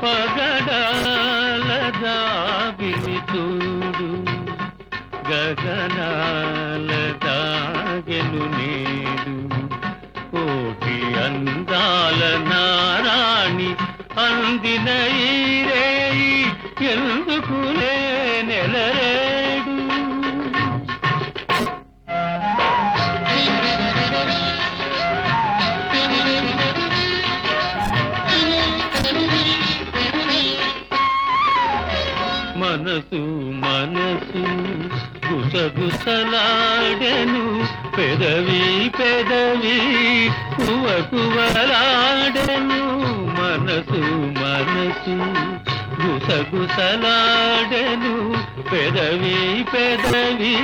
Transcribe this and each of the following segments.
పగడాల దావిని చూడు గగనాల దాగెను నేడు కోటి అందాల నారాణి అందిన ఈరేయి ఎందుకులే నెలరేడు మనసు మనసు గుసగుసలాడెను పెదవి పెదవి కువకువలాడెను మనసు మనసు గుసగుసలాడెను పెదవి పెదవి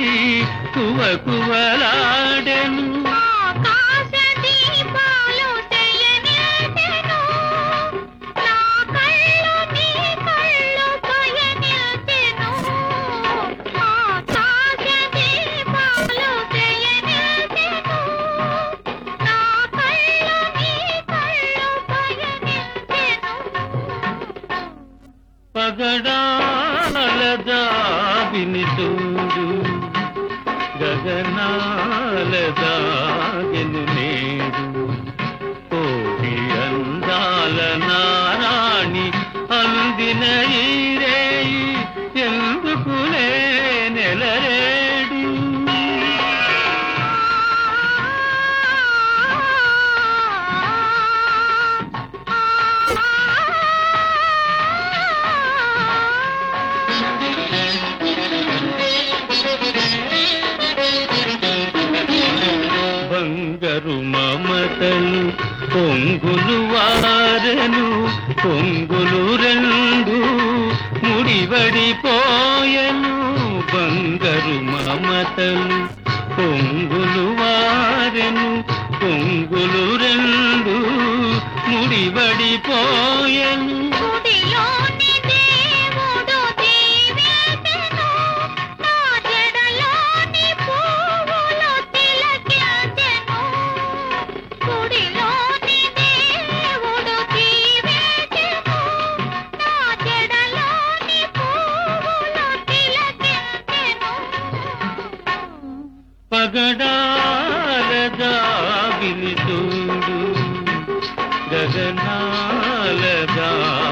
కువకువలాడెను పగడాల దావిని చూడు గగనాల దాగెను నేడు కోటి అందాల నారాణి అందిన ఈరేయి ఎందుకులే నెలరేడు బంగరు మమతలు పొంగులు వారెను పొంగులు రెండు ముడివడిపోయెను బంగరు మమతలు పొంగులు వారెను పొంగులు రెండు ముడివడిపోయెను పగడాల దావిని చూడు గగనాల దా